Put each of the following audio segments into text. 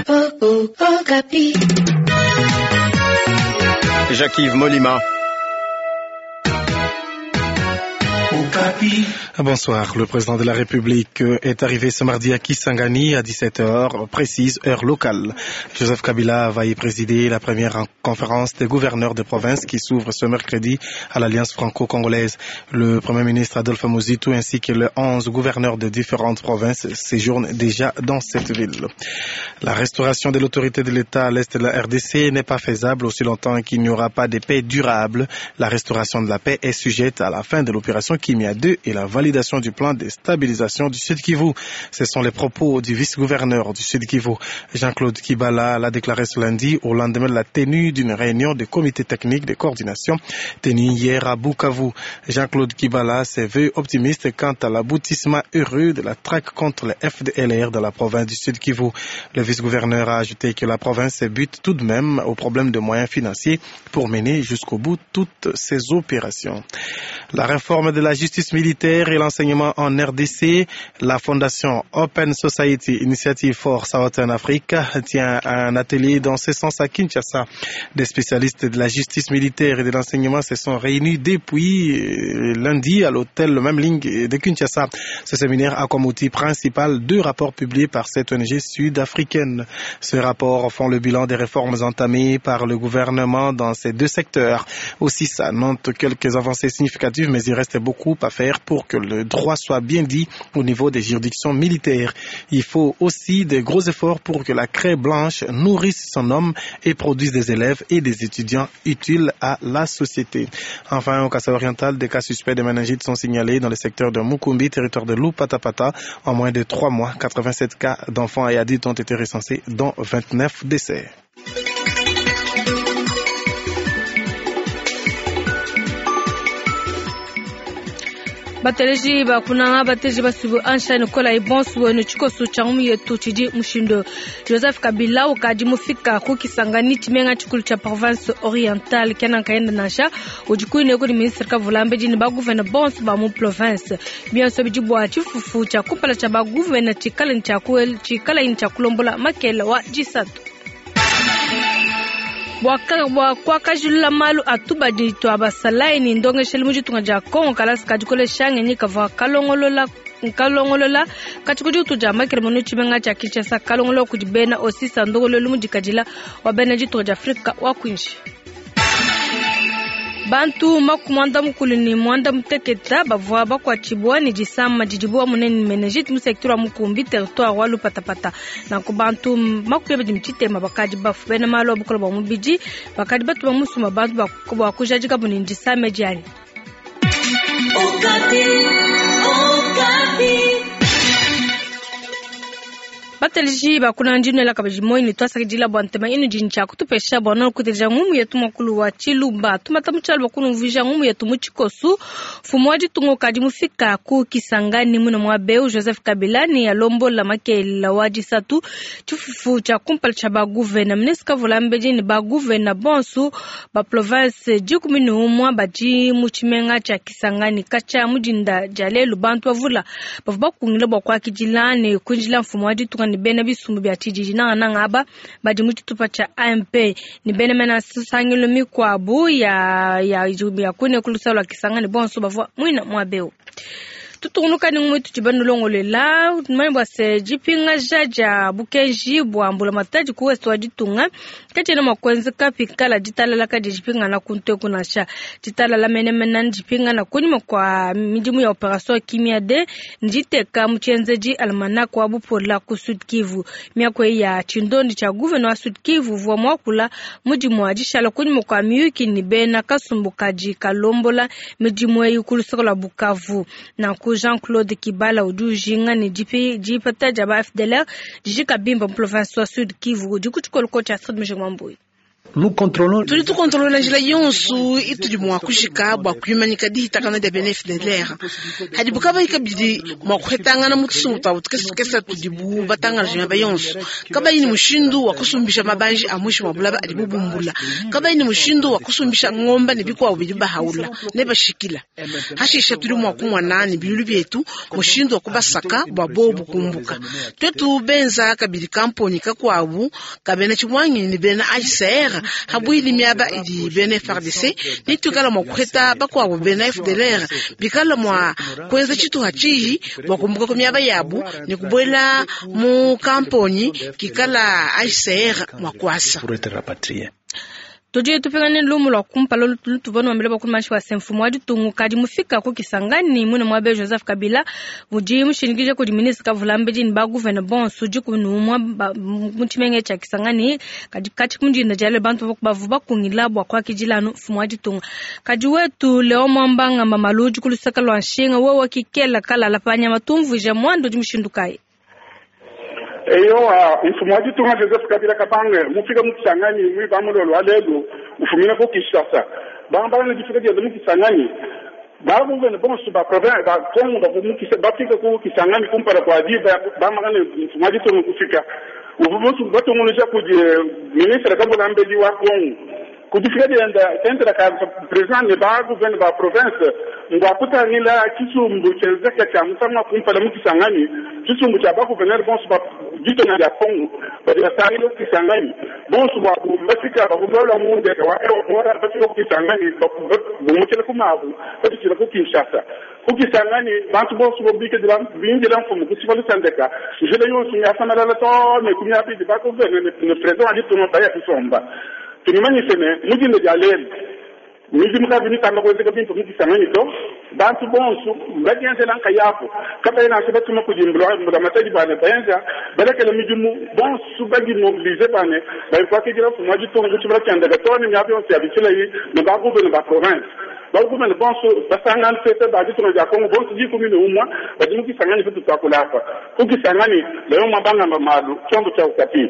Jacques-Yves Molima. Bonsoir. Le président de la République est arrivé ce mardi à Kisangani à 17h, précise heure locale. Joseph Kabila va y présider la première conférence des gouverneurs de province qui s'ouvre ce mercredi à l'Alliance franco-congolaise. Le Premier ministre Adolphe Muzitu ainsi que les 11 gouverneurs de différentes provinces séjournent déjà dans cette ville. La restauration de l'autorité de l'État à l'est de la RDC n'est pas faisable aussi longtemps qu'il n'y aura pas de paix durable. La restauration de la paix est sujette à la fin de l'opération Kimia 2 et la validation du plan de stabilisation du Sud Kivu. Ce sont les propos du vice-gouverneur du Sud Kivu. Jean-Claude Kibala l'a déclaré ce lundi au lendemain de la tenue d'une réunion du comité technique de coordination tenue hier à Bukavu. Jean-Claude Kibala se veut optimiste quant à l'aboutissement heureux de la traque contre le FDLR dans la province du Sud Kivu. Le vice-gouverneur a ajouté que la province bute tout de même au problème de moyens financiers pour mener jusqu'au bout toutes ces opérations. La réforme de la justice militaire et l'enseignement en RDC, la fondation Open Society Initiative for Southern Africa tient un atelier dans ce sens à Kinshasa. Des spécialistes de la justice militaire et de l'enseignement se sont réunis depuis lundi à l'hôtel Le Même Ligne de Kinshasa. Ce séminaire a comme outil principal 2 rapports publiés par cette ONG sud-africaine. Ces rapports font le bilan des réformes entamées par le gouvernement dans ces 2 secteurs. Aussi, ça note quelques avancées significatives, mais il reste beaucoup à faire pour que le droit soit bien dit au niveau des juridictions militaires. Il faut aussi de gros efforts pour que la craie blanche nourrisse son homme et produise des élèves et des étudiants utiles à la société. Enfin, au Kasaï oriental, des cas suspects de méningite sont signalés dans le secteur de Mukumbi, territoire de Lupatapata. En moins de 3 mois, 87 cas d'enfants et adultes ont été recensés, dont 29 décès. Bateleji bakuna bateji basubu anshani kola ibonsu wenu chiko suchamu yetu chidi mushindo Joseph Kabila ukaji mufika kukisangani chimenga chikulu cha province orientale kena kaenda nasha ujikuni yako ni ministre kavulambe jini ba gouverneur bonsu ba mu province bien so bijibu wa chifufu cha kupala cha ba gouverneur chikala ni chakulombola makela wa jisatu kwa kajula malu atuba dito abasalai ni ndonge shelimuji tunga kongo kalas kajikole shange ni kava kalongolola kachikuji utujama kirimono chimenga cha Kinshasa kalongolo kujibena osisa ndogolo lumuji kajila wabena jito ja Afrika wa kwinshi Bantu makumanda mukulini mwanda muteketa bavwa bakwa chibwani jisama jijibwa muneni menejit mu secteur mukumbi territoire walu patapata na ku bantu makuyebe jimchite mabakaji bafu bena malo abukola ba mubiji bakadi batu bamusuma bantu bakubwa kujajiga munini jisama jani Okapi Bateleji bakuna njino la kabajimo ni twasa kidila bwantema inu jincha kutupesha bwana kuteja ngumu yetu makulu wa Chilumba tumatamuchalo bakunu vija ngumu yetu muchikosu fumwaji tungo kaji mufika ku Kisangani muno mwabeu Joseph Kabila ni alombo la makela waji satu chufufu cha kumpal cha ba gouverneur mneska volambeji ni ba gouverneur bonsu ba province jikuminu mwa baji muchimenga cha Kisangani kacha mujinda jale lubantu wavula bavubakungira bakwa kijilane kunjila fumwaji tunga ni bena bisumbu bya tijiji na ngaba baji mutupa cha AMP ni bena mena sangilo mikwabu ya ijubi ya kune kulusala Kisangani bonso bavwa mwina mwabeo tutunuka ni mwitu chibanulongo lela mwemba se jipinga jaja bukenji bwambula mataji kuwesto wajitunga kati na makwenzi kapikala jitala laka jipinga na kunte kunasha jitala la menemena jipinga na kunyuma kwa mijimu ya operasyon Kimia de njiteka mchenzeji almanako wabu pola ku Sud Kivu miakwe ya chindondi cha gouverneur wa Sud Kivu vwa mwakula mujimu wajishala kunyuma kwa miyuki ni bena kasumbukaji kalombola mijimu ya yukulusokola Bukavu na Jean-Claude Kibala udujinga ni jipata jaba FDLR jika bimba province wa Sud Kivu dikuchukolo kocha Astrid Mjomambui nous contrôlons. Tuli tu contrôler njila yonsu itu mwa kushika bwa kuyimanyika ditakana de FDLR. Hadi bukaba ikabidi mwa kuhetanga na mutsuta utkesa tudibu batanga jina bayonsu. Kaba ini mushindu wa kusumbisha mabanji amushi mabulaba adibubumbula. Kaba ini mushindu wa kusumbisha ngomba nibikwa ubidiba haula neba shikila. Hashisha tuli mwa kumwa nani bilulu byetu mushindu wa kubasaka bwa bobu kumbuka. Twetu benza kabidi kamponi kakwabu kabena chimwangi ni bena ICR habwili miaba idi bena FARDC ni tukala mwa kuheta bakwabu bena FDLR bikala mwa kwenza chitu hachihi wakumbuka kumiaba yabu ni kubwela mu kamponi kikala ICR mwa kwasa Tujie tupengane lumu la kumpa lolo tuvano wamileba kumashi wa semfumu wadi tungu kadi mufika kukisangani muna mwabe Joseph Kabila vuji mshinigije kudi minisi kavulambeji niba guvene bon suji kunuumwa mchimenge cha kisangani kadi kati kundi na jale bantu wakubavuba kungilabwa kwa kijilanu fumu wadi tungu kadi wetu leo mwambanga mamaluji kulusaka lwa nshinga wewa kikela kala lapanya matumvu ije mwando jimshindukai Eyo mfumaji tunga Joseph Kabila kapange mufika mukisangani mwi bamulolo alego ufumina ko Kinshasa bamba na difika dia mukisangani babu ngene bonso ba province ba kongo ba mukisa bafika ko Kisangani kumpara kwa diba bamba ngane mfumaji tunga kufika ububusu batongoleja kuje ministre kabula mbeli wa Kongo kudifika dia nda centre ka president ne ba gouverne ba province ngwakuta ngila kisumbu chenzeka cha msama kumpara mukisangani kisumbu cha ba gouverneur bonso ba dito na ya Kongo bali asali Kisangani bonso ba mafika ba kulola munde wa ora bafika Kisangani bumukele kumabu batikira ku Kinshasa ku Kisangani bantu bonso bobike de la binge la fomu kusibalu sandeka je le yonsu ya samala la to me kumya bi ba ko ne president adi to no taya kusomba tunimani sene mujinde jalel Miji mkabini kama kwa zika bintu Kisangani to bantu bonsu mbadi yanse lanka yapo kapa ina sebatu makujimblo mbula mataji bana bayenza balaka la mijumu bonsu bagi mobiliser bane ba kwa kidira fu maji to nguti bala kanda ga to ni yapi on se abitila yi ne ba gouverne ba province ba gouverne bonsu basangana fete ba dito ja Kongo bonsu ji commune umwa ba dimu Kisangani fitu takula hapa ku Kisangani leo mabanga mamalu chombo cha ukapi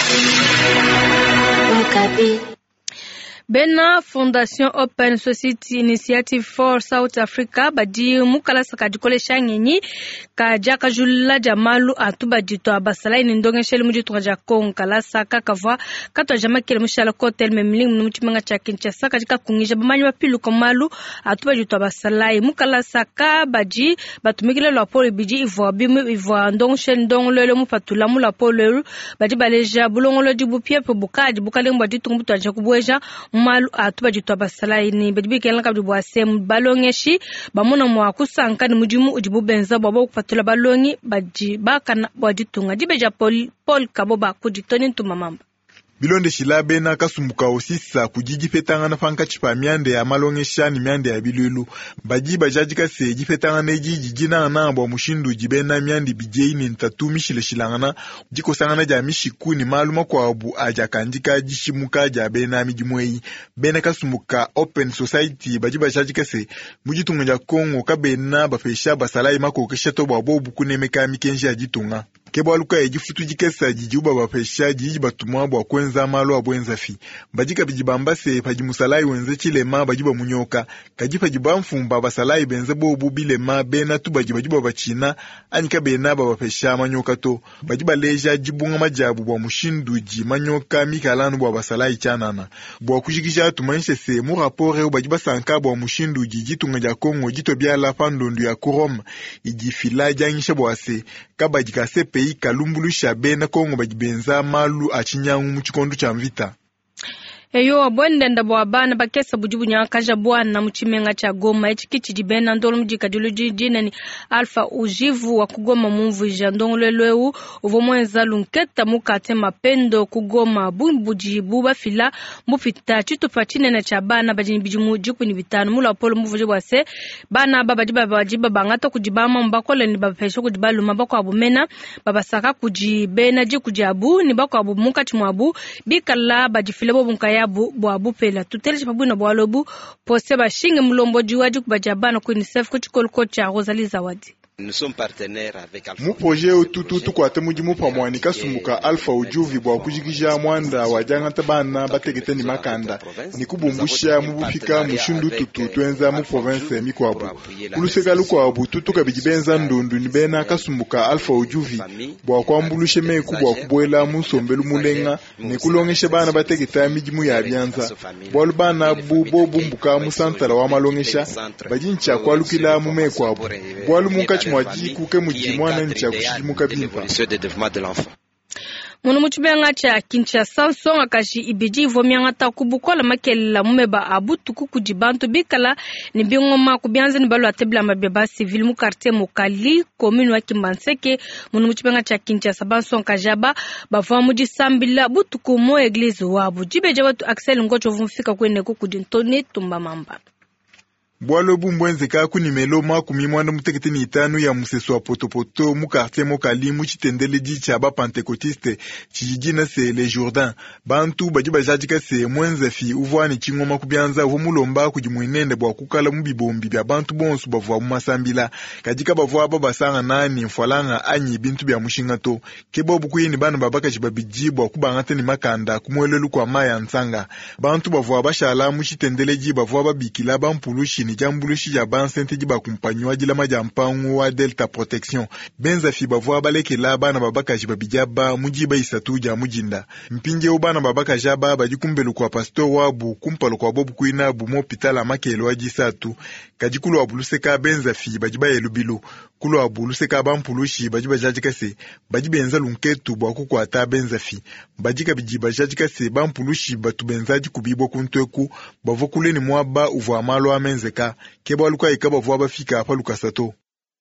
Bena Fondation Open Society Initiative for South Africa badi mukala sakadikole shangenyi kajaka julula jamalu atuba jito abasala ni ndonge shele mujito kaja Kongo kala saka kava katwa jama kele mushala hotel memling mumuchimanga cha Kinshasa kajika kungisha bamanyi bapilu komalu atuba jito abasala mukala saka baji batumikile lwa pole biji ivo bimu ivo ndonge shele ndonge lele mupatula mula pole baji baleja bulongolo dibu piepe bukaji bukale mbadi tumbuto aje kubweja malu atuba jito abasala ni baji bikela kabdi bwase balongeshi bamuna mwa kusanka ni mujimu ujibu benza babo kupatula balongi baji bakana bwaditunga dibeja Paul Kaboba kujitoni ntumamamba Bilonde shilabe na kasumbuka osisa kujiji petanga na fanka chipa miande ya malongesha ni miande ya bilulu. Baji bajaji kase jifetanga na jijina na abwa mushindu jibena miande bijei ni ntatu mishile shilangana. Jiko sangana jamishiku ni maluma kwa abu aja kanjika jishimuka jabena mijimwei. Bena kasumbuka Open Society baji bajaji kase mujitunga ja Kongo kabena bafesha basalai mako keshato babo bukune meka mikenji ya jitunga. Kebo aluka ya jifutu jikesa jijuba bafesha jiji batumwa bwa kwenza malo abwenza fi. Bajika bijibambase pajimusalai wenze chilema bajiba munyoka. Kajipa jibamfumba basalai benze bobu bilema bena tu bajiba bachina anyika bena babafesha manyoka to. Bajiba leja jibunga majabu bwa mushinduji manyoka mikalanu bwa basalai chanana. Bwa kujikisha tumanishe se mu rapore bajiba sanka bwa mushinduji jitunga ja Kongo jito biala pandondu ya Kurom ijifila jangisha bwa se. Kabajika sepe kalumbulu shabe na Kongo bajibenza malu achinyangu muchikondo cha mvita. Eyo abwende ndabo abana bakesa bujibu nyakaja bwana muchimenga cha Goma echikichi jibena ndolo mjika diluji jinani Alpha ujivu wa kugoma mumvu jandongoleleu uvomwenza lunketa mukate mapendo kugoma bujibu bafila mupita chitupa chinene cha bana bajini bijimu jiku ni bitanu mula polo mumvu jibwase bana babajiba bajiba bangato kujibama mbakole ni babafesho kujibalu mabako abumena babasaka kujibena jiku jabu ni bako abu mukati mwabu bikala bajifile bobu nkaya bwabu pela tuteleje pabuna bwalobu poste bashinge mulombo juwaji kubajabana ku UNICEF ku chikolko cha Rosalie Zawadi Mu projet otutu tukwate mujimu pamwani kasumbuka Alpha Ujuvi bwa kujigija mwanda wajanga tabana bategete ni makanda ni kubumbusha mubufika mushundu tutu twenza mu province mikwabu uluseka lukwabu tutu kabijibenza ndundu ni bena kasumbuka Alpha Ujuvi bwa kwambulushe meku bwa kubwela musombelu mulenga ni kulongesha bana bategeta mijimu ya byanza bwa lubana bubo bumbuka musantala wa malongesha bajincha kwalukila mu mekwabu bwa lumunka mwaji kuke mujimwana ncha kushimuka bimpa Munu muchibanga cha Kinshasa songa kashi ibiji vomyanga ta kubukola makela mumeba abutu kukujibantu bikala ni bingoma kubyanza ni balu atebla mabeba civil mu quartier Mokali commune wa Kimbanseke munu muchibanga cha Kinshasa bansonga kajaba bava muji sambila butuku mo eglise wabu jibeje watu Axel Ngocho vumfika kwene kukudintoni tumba mamba Bwalo bumbwenzeka kunimelo makumi mwanda muteketeni itanu ya museso wa potopoto mu quartier Mokali mu chitendele di chaba pentecotiste chijina se le Jourdain bantu bajiba jajika se mwenzefi uvwani chingoma kubyanza vumulomba kujimwinende bwa kukala mubibombi bya bantu bonsu bavwa mu masambila kajika bavwa babasanga nani mfalanga anyi bintu bya mushingato kebo bukuyini bana babaka chibabiji bwa kubangate ni makanda kumwelelu kwa maya nsanga bantu bavwa bashala mu chitendele ji bavwa babikila bampulushi ni jambulushi ya bansente jiba kumpanywa jila majampangu wa Delta Protection benza fi bavwa balekela bana babaka jibabijaba mujiba isatu ja mujinda mpinje ubana babaka jaba bajikumbelu kwa pastor wabu kumpalo kwa bobu kuina bu mopitala makelo ajisatu kajikulu wabuluseka benza fi bajiba yelubilu kulo wabuluseka bampulushi bajiba jajikase bajibenza lunketu bwa kukwata benza fi bajika bijiba jajikase bampulushi batubenzaji kubibo kuntweku bavokuleni mwaba uvu amalo amenzeka keba luka ikaba vwa bafika apa lukasato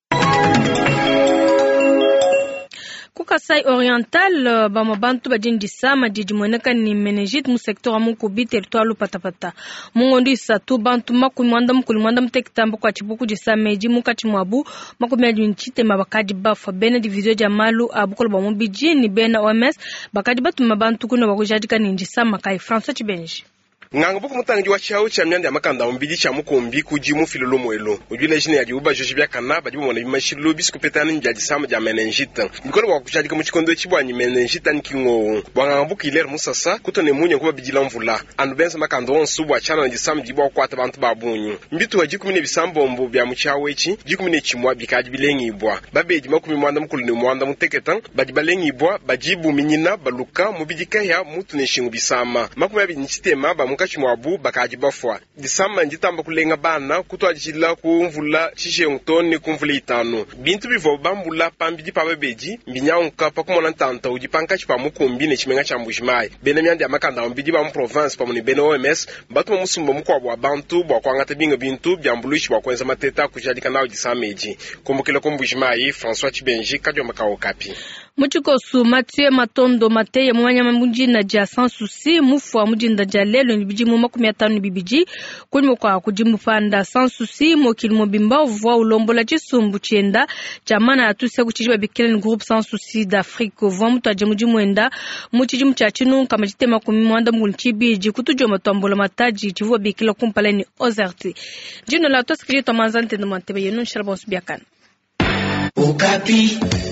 Kasai Oriental bamabantu bajindisa majiji mweneka ni meningite mu secteur amukubi territoire lu patapata mungondi satu bantu makumwanda mukulimwanda mutekitambo kwa chibuku jisa meji mukati mwabu makumyaji nchite mabakadi bafa bena division jamalu abukolo bamubiji ni bena OMS bakadi batu mabantu kuno bakujadika ninjisa makai François Chibenji Nganga buku mutangi wa chao cha myanda ya makanda umbidi cha mukombi kujimu filolo mwelo. Ujule jine ya jiuba jojibia kana bajibu mwana bimashilo bisku petani njaji sama ja menenjita. Nikolo wakujadika mchikondo chibwa ni menenjita nkingo. Nganga buku iler musasa kutone munye kuba bijila mvula. Anubenza makanda onsubu achana njisama jibu wakwata bantu babunyu. Mbitu wa jikumine bisambombo bya mchawe echi, jikumine chimwa bikaji bilengi ibwa. Babeji makumi mwanda mkulini mwanda muteketan, bajibalengi ibwa, bajibu minyina, baluka, mubidika ya mutu neshingu bisama. Makumi yabi nchitema ba kachimwabu bakaji bafwa disamba njitamba kulenga bana kutwajila kumvula chishengtoni kumvula itano bintu bivo bambula pambidi pabebeji mbinyaunka pakumona ntanta ujipanka chipa mukumbi ne chimenga chambushimai bene myandi amakanda mbidi ba mu province pamuni bene OMS batu musumba mukwabwa bantu bwa kwangata binga bintu byambulushi bwa kwenza mateta kujadika nawo disameji kumbukile kumbushimai François Chibenji kadyo makao kapi Muchikosu Mathieu Matondo Mateye mwanya mambunji na ja sans souci mufwa mujinda jalelo ni biji mu 15 bibiji kunyo kwa kujimu panda sans souci mo kilimo bimba vwa ulombola chisumbu chienda chamana atuse kuchijiba bikelen groupe sans souci d'Afrique vwa mutaje mujimu enda muchijimu chachinu kama jitema kumimwanda mulchibiji kutujo matombola mataji chivwa bikila kumpaleni ozerti jino la toskiri to manzante no mantebe yenu shalbos biakan Okapi